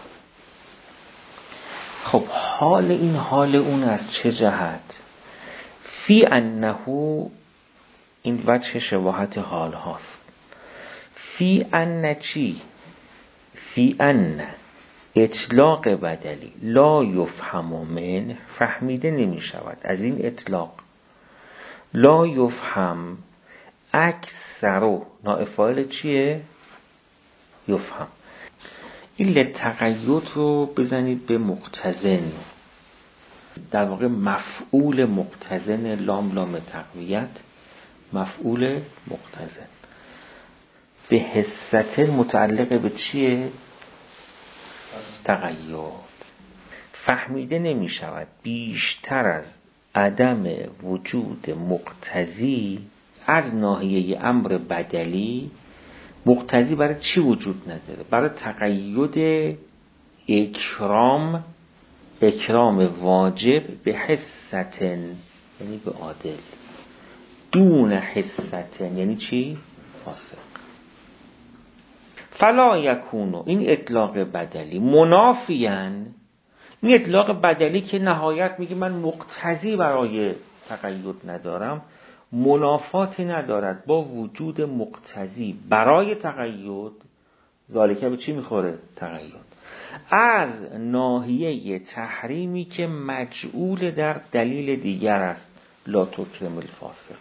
خب حال این حال اون از چه جهت؟ فی انه، این وجه شباهت حال هاست. فی ان چی؟ فی ان اطلاق بدلی لا یفهم من، فهمیده نمی شود از این اطلاق، لا یفهم اکثر، نائفایل چیه؟ یفهم. این لتقید رو بزنید به مقتضن، در واقع مفعول مقتضن، لام تقویت، مفعول مقتضن. به حست متعلق به چیه؟ تقید. فهمیده نمی شود بیشتر از عدم وجود مقتضی از ناحیه امر بدلی. مقتضی برای چی وجود نداره؟ برای تقید اکرام، اکرام واجب به حستن، یعنی به عادل، دون حستن یعنی چی؟ فاسق. فلا یکونو، این اطلاق بدلی منافیان، این اطلاق بدلی که نهایت میگه من مقتضی برای تقید ندارم، منافاتی ندارد با وجود مقتضی برای تقید. ذالکه به چی میخوره؟ تقید. از ناحیه تحریمی که مجعول در دلیل دیگر است، لا تکرم الفاسق.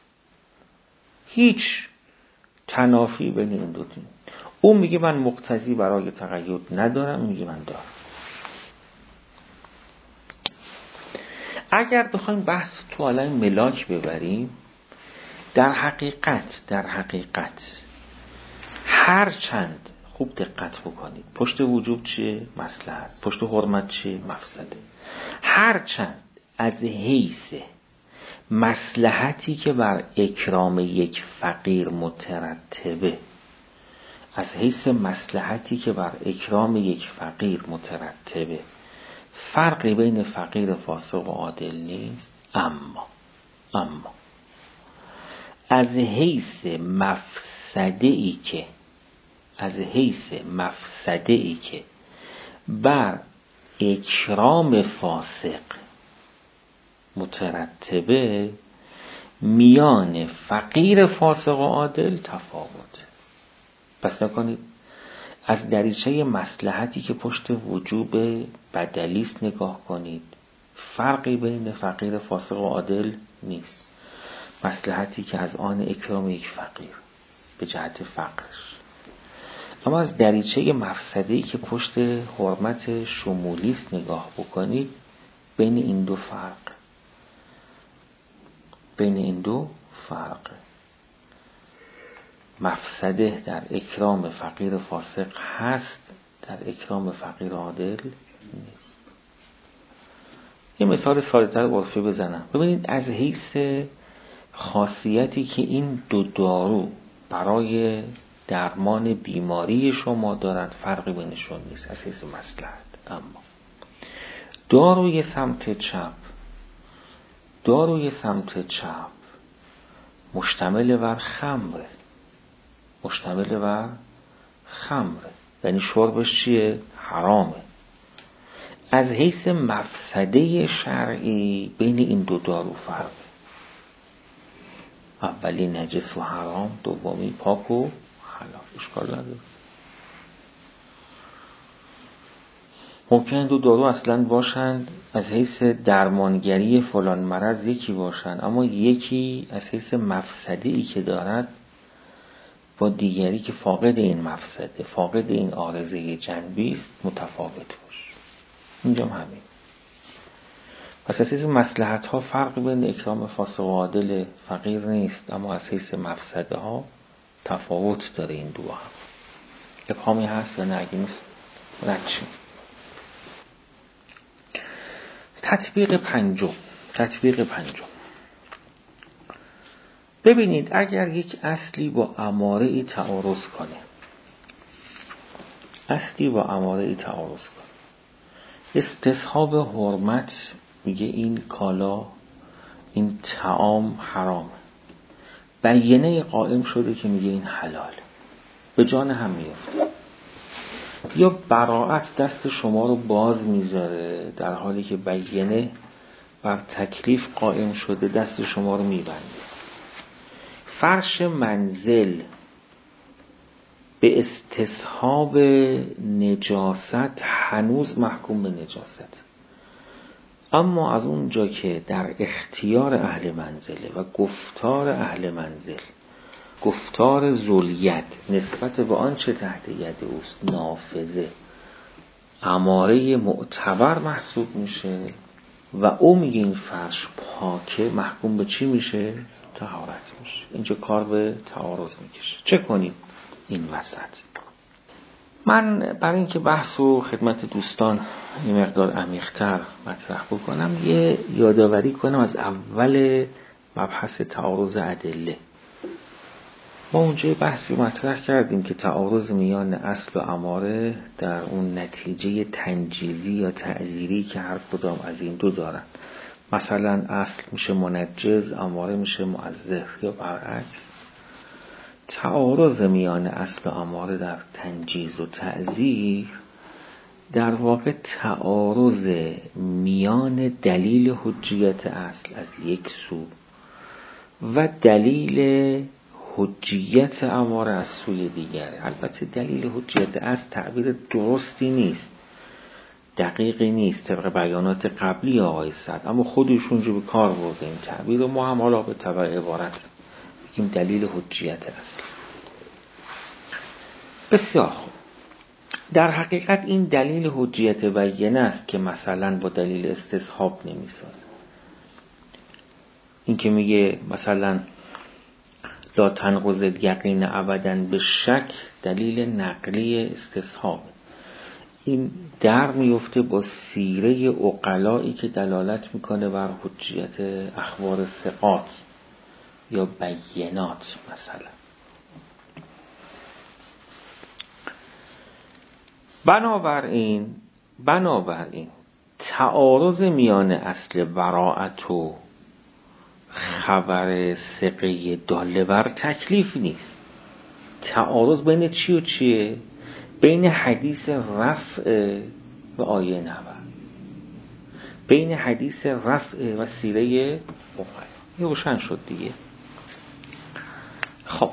هیچ تنافی بین این دو تیم. اون میگه من مقتضی برای تقید ندارم، میگه من دارم. اگر بخوایم بحث تو عالم ملاک ببریم، در حقیقت هر چند، خوب دقت بکنید، پشت وجوب چیه؟ مصلحت. پشت حرمت چیه؟ مفسده. هر چند از حیث مصلحتی که بر اکرام یک فقیر مترتبه، از حیث مصلحتی که بر اکرام یک فقیر مترتبه فرقی بین فقیر فاسق و عادل نیست، اما از حیث مفسده‌ای که بر اکرام فاسق مترتبه، میان فقیر فاسق و عادل تفاوت. پس نکنید از دریچه مصلحتی که پشت وجوب بدلیست نگاه کنید، فرقی بین فقیر فاسق و عادل نیست. مصلحتی که از آن اکرام یک فقیر به جهت فقرش. اما از دریچه مفسده‌ای که پشت حرمت شمولیست نگاه بکنید، بین این دو فرق، مفسده در اکرام فقیر فاسق هست، در اکرام فقیر عادل نیست. یه مثال ساده‌تر عرفی بزنم. ببینید از حیث خاصیتی که این دو دارو برای درمان بیماری شما دارند، فرقی بینشون نیست از حیث مصلحت. اما داروی سمت چپ مشتمل بر خمره، یعنی شربش چیه؟ حرامه. از حیث مفسده شرعی بین این دو دارو فرق، اولی نجس و حرام، دومی پاک و حلال، اشکال نداره. ممکنه دو دارو اصلا باشند از حیث درمانگری فلان مرض یکی باشند، اما یکی از حیث مفسده‌ای که دارد با دیگری که فاقد این مفسده، فاقد این عارضه جنبی است، متفاوت باشه. اینجا همین. پس از حیث مصلحت ها فرق بین اکرام فاسق و عادل فقیر نیست، اما از حیث مفسده ها تفاوت داره این دو هم. ابهامی هست یا نه؟ اگه نیست رد شیم. تطبیق پنجم. ببینید اگر یک اصلی با اماره ای تعارض کنه، استصحاب حرمت میگه این کالا، این طعام حرام، بینه قائم شده که میگه این حلال، به جان هم میفته. یا براءت دست شما رو باز میذاره در حالی که بینه بر تکلیف قائم شده دست شما رو میبنده. فرش منزل به استصحاب نجاست هنوز محکوم به نجاست، اما از اونجا که در اختیار اهل منزله و گفتار اهل منزل، گفتار ذوالید نسبت به آنچه تحت ید اوست نافذه، اماره معتبر محسوب میشه و او میگه این فرش پاکه، محکوم به چی میشه؟ طهارت میشه. اینجا کار به تعارض میکشه. چه کنیم این وسط؟ من برای اینکه بحث و خدمت دوستان این مقدار عمیق‌تر مطرح بکنم، یه یادآوری کنم از اول مبحث تعارض ادله. ما اونجا بحثی مطرح کردیم که تعارض میان اصل و اماره در اون نتیجه تنجیزی یا تعزیری که هر کدام از این دو دارن. مثلا اصل میشه منجز، اماره میشه معزز، یا برعکس. تعارض میان اصل و اماره در تنجیز و تعزیر در واقع تعارض میان دلیل حجیت اصل از یک سو و دلیل حجیت اماره از سوی دیگر. البته دلیل حجیت اصل تعبیر درستی نیست، دقیقی نیست طبق بیانات قبلی آقای سعد، اما خودشون جو به کار برده این تعبیر و ما هم حالا به تبع عبارت بگیم دلیل حجیت اصل. بسیار خوب. در حقیقت این دلیل حجیت بینه است که مثلا با دلیل استصحاب نمیسازه. این که میگه مثلا لا تنقض الیقین ابدا به شک، دلیل نقلی استصحاب. این در میفته با سیره عقلایی که دلالت میکنه بر حجیت اخبار ثقات یا بینات. مثلا بنابراین تعارض میان اصل براءت و خبر ثقه داله بر تکلیف نیست. تعارض بین چی و چیه؟ بین حدیث رفع و آیه نبر، بین حدیث رفع و سیره مقایه. روشن شد دیگه. خب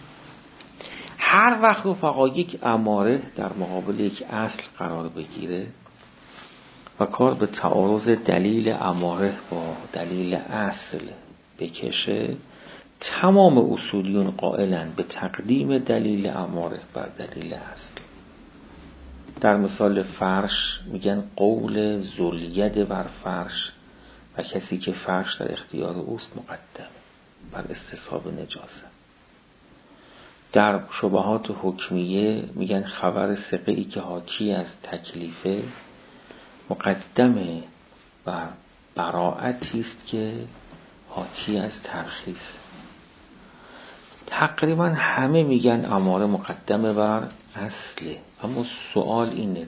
هر وقت رفقا یک اماره در مقابل یک اصل قرار بگیره و کار به تعارض دلیل اماره با دلیل اصل بکشه، تمام اصولیون قائلن به تقدیم دلیل اماره بر دلیل اصل. در مثال فرش میگن قول ذوالید بر فرش و کسی که فرش در اختیار اوست مقدم بر استصحاب نجاسه. در شبهات حکمیه میگن خبر ثقه‌ای که حاکی از تکلیفه مقدمه بر براءتی است که حاکی از ترخیص. تقریبا همه میگن اماره مقدمه بر اصله، اما سوال اینه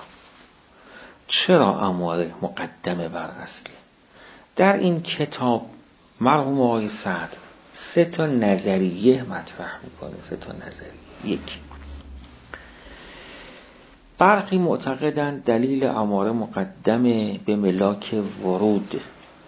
چرا اماره مقدمه بر اصله؟ در این کتاب مرحوم آقای سعد 3 نظریه مطرح میکنه. 3 نظریه. 1. برخی معتقدند دلیل اماره مقدمه به ملاک ورود.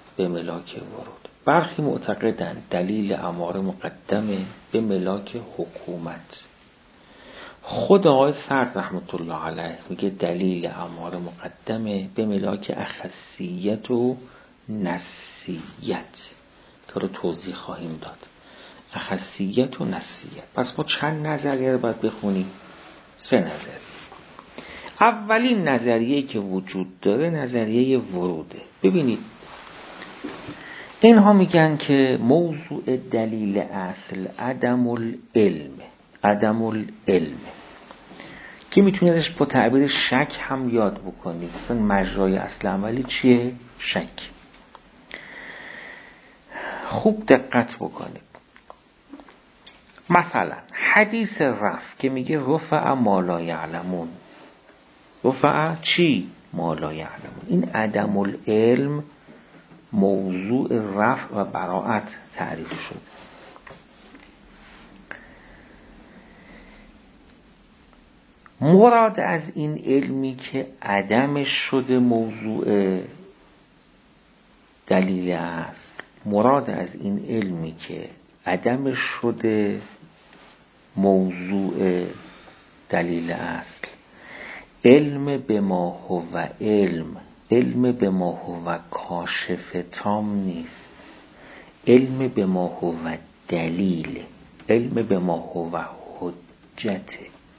برخی معتقدند دلیل اماره مقدمه به ملاک حکومت. خود آقای سعد رحمت الله علیه میگه دلیل اماره مقدمه به ملاک اخصیت و نسیت که رو توضیح خواهیم داد. اخصیت و نسیت. پس ما چند نظریه رو باید بخونیم؟ 3 نظریه. اولین نظریه که وجود داره نظریه وروده. ببینید اینها میگن که موضوع دلیل اصل عدم العلم که میتونی ازش با تعبیر شک هم یاد بکنی. مثلا مجرای اصل عملی چیه؟ شک. خوب دقت بکنید. مثلا حدیث رفع که میگه رفع ما لا یعلمون. رفع چی؟ ما لا یعلمون. این عدم العلم موضوع رفع و براءت تعریف شد. مراد از این علمی که عدمش شده موضوع دلیل اصل، مراد از این علمی که عدمش شده موضوع دلیل اصل، علم به ما هو علم به ما هو کاشف تام نیست. علم به ما هو دلیل، علم به ما هو حجت.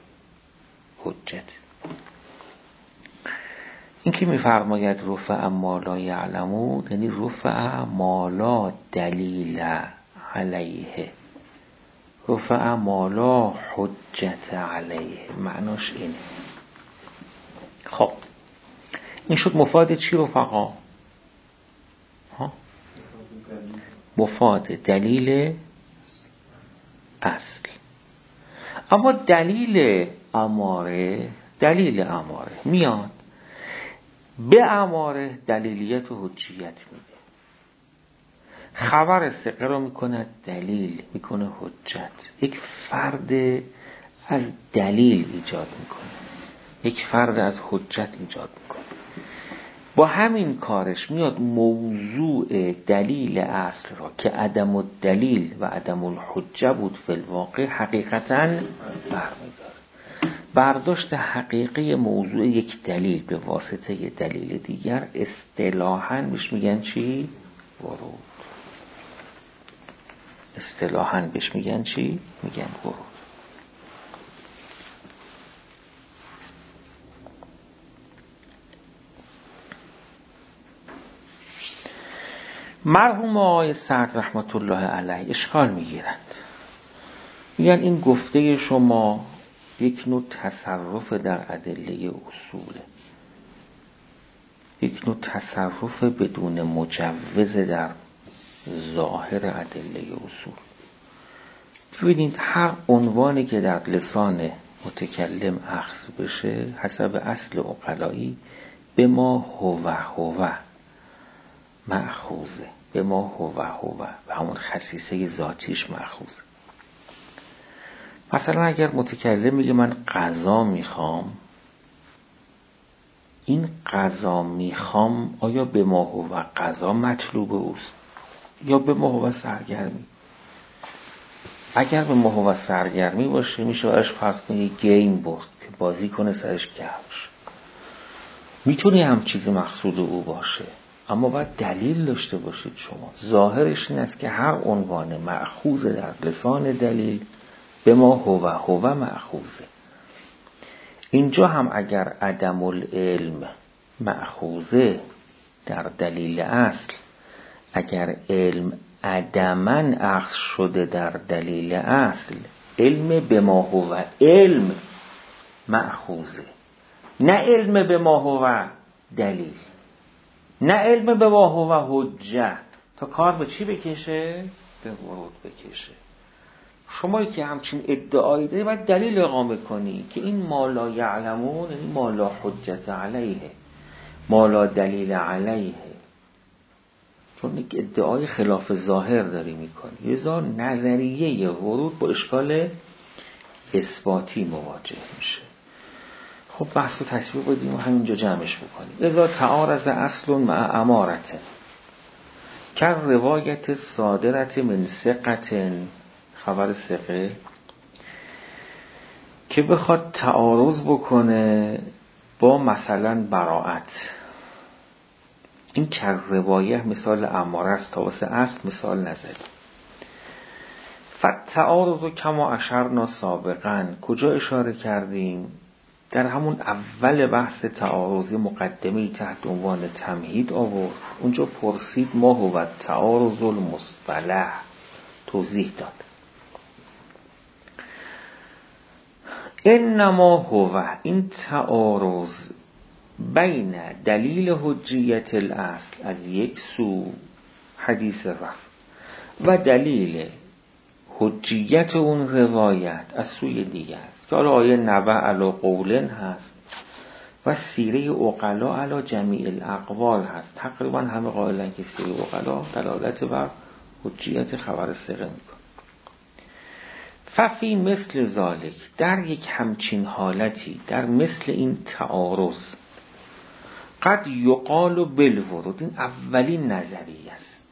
این که میفرماید رفع ما لا یعلمون یعنی رفع ما لا دلیل علیه، رفع ما لا حجت علیه. معناش اینه. خب این شد مفاد چی رفقا؟ مفاد دلیل اصل. اما دلیل اماره میاد به اماره دلیلیت و حجیت میده. خبر ثقه رو میکنه دلیل، میکنه حجت. یک فرد از دلیل ایجاد میکنه، یک فرد از حجت ایجاد میکنه. با همین کارش میاد موضوع دلیل اصل را که عدم الدلیل و عدم الحجه بود فی الواقع حقیقتاً برمیداره. برداشت حقیقی موضوع یک دلیل به واسطه دلیل دیگر اصطلاحاً بهش میگن چی؟ ورود. اصطلاحاً بهش میگن چی؟ میگن ورود. مرحوم آقای سعد رحمت الله علیه اشکال میگیرند، میگن این گفته شما یک نوع تصرف در ادله اصوله، یک نوع تصرف بدون مجوز در ظاهر ادله اصول. ببینید هر عنوانی که در لسان متکلم اخذ بشه حسب اصل عقلایی به ما هو مأخوذه، به ما هو به همون خصیصه ذاتیش مأخوذه. مثلا اگر متکلم میگه من غذا میخوام، این غذا میخوام آیا به ما هو غذا مطلوب اوست یا به ما هو سرگرمی؟ اگر به ما هو سرگرمی باشه میشه براش فرض کنید گیم برد که بازی کنه سرش گرمش. میتونی هم چیزی مقصود او باشه اما باید دلیل داشته باشید. شما ظاهرش این است که هر عنوان مأخوذ در لسان دلیل به ما هو مأخوذه. اینجا هم اگر عدم العلم مأخوذه در دلیل اصل، اگر علم عدماً اخذ شده در دلیل اصل، علم به ما هو علم مأخوذه، نه علم به ما هو دلیل، نه علم به ما هو حجت. تا کار به چی بکشه؟ به ورود بکشه. شمایی که همچین ادعایی داری باید دلیل اقامه کنی که این ما لا یعلمون یعنی ما لا حجت علیه، ما لا دلیل علیه، چون یک ادعای خلاف ظاهر داری میکنی. لذا نظریه ورود با اشکال اثباتی مواجه میشه. خب بحث و تصویب بدیم و همینجا جمعش بکنیم. لذا تعارض اصل مع امارت که روایت صادرت من ثقة، خبر ثقه که بخواد تعارض بکنه با مثلا براءت. این که روایه مثال اماره است تا واسه اصل مثال نزدیم. فتعارض کما اشرنا سابقا، کجا اشاره کردیم؟ در همون اول بحث تعارض مقدمه تحت عنوان تمهید آورد. اونجا پرسید ما هو تعارض المصطلح، توضیح داد. انما هو، این تعارض، بین دلیل حجیت الاصل از یک سو حدیث رفع و دلیل حجیت اون روایت از سوی دیگر است. که حالا آیه نبع علی قولن هست و سیره عقلا علی جمیع الاقوال هست. تقریبا همه قائلن که سیره عقلا دلالت بر حجیت خبر ثقه میکنه. ففی مثل ذالک، در یک همچین حالتی، در مثل این تعارض، قد یقال بالورود، این اولین نظریه است،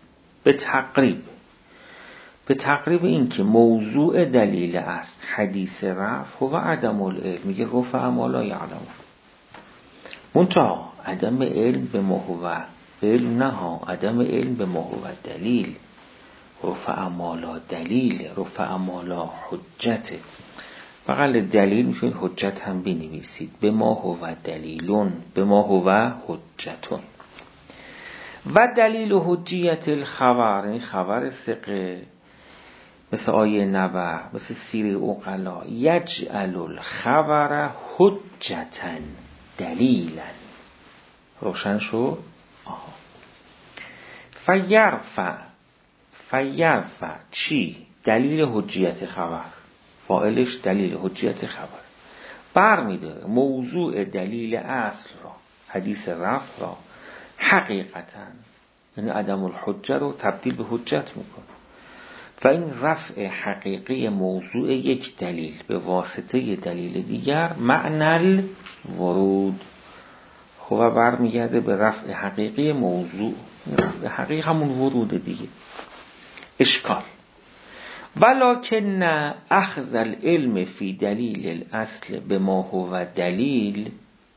به تقریب این که موضوع دلیل است حدیث رفع و عدم العلم. میگه رفع ما لا یعلم، منتها عدم علم به ما هو علم، نه عدم علم به ما هو دلیل. رفع ما لا دلیل، رفع ما لا حجت. بغل دلیل میشون حجت هم بنویسید. به ما هو دلیلون، به ما هو حجتون. و دلیل حجیت الخبر، این خبر ثقه مثل آیه نبع، مثل سیره عقلا، یجعل الخبر حجتا دلیلا. روشن شد؟ فیرفع چی؟ دلیل حجیت خبر، فاعلش دلیل حجیت خبر، برمی‌داره موضوع دلیل اصل را، حدیث رفع را، حقیقتا یعنی عدم الحجه رو تبدیل به حجت میکنه. و این رفع حقیقی موضوع یک دلیل به واسطه دلیل دیگر معنی ورود، خب برمیگرده به رفع حقیقی موضوع. رفع حقیقی همون ورود دیگه. اشکال ولکن اخذ العلم فی دلیل الاصل به ما هو دلیل،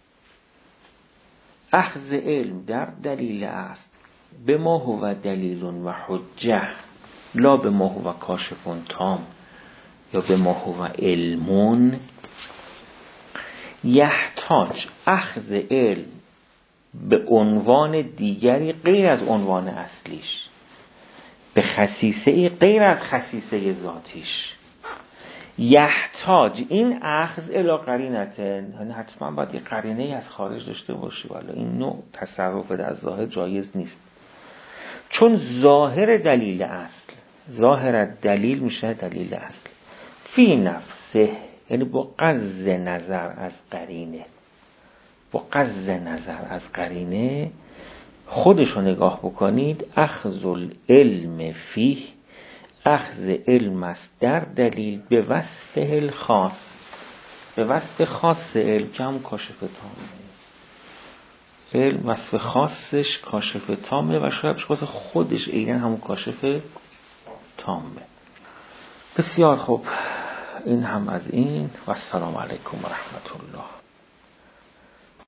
اخذ علم در دلیل اصل به ما هو دلیل و حجه، لا به ما هو کاشفون تام یا به ما هو علمون، یحتاج اخذ علم به عنوان دیگری غیر از عنوان اصلیش، به خصیصه غیر از خصیصه ذاتیش. یحتاج، این اخذ الی قرینته، یعنی حتما باید یه قرینه از خارج داشته باشی، ولی این نوع تصرف در ظاهر جایز نیست. چون ظاهر دلیل اصل، ظاهر دلیل میشه دلیل اصل فی نفسه، یعنی با قصد نظر از قرینه، با قصد نظر از قرینه خودشو نگاه بکنید. اخذ العلم فیه، اخذ علم است در دلیل به وصفه الخاص، به وصف خاص علم که هم کاشف تامه. علم وصف خاصش کاشف تامه و شاید بشه خودش عیناً همون کاشف تامه. بسیار خوب، این هم از این. و السلام علیکم و رحمت الله.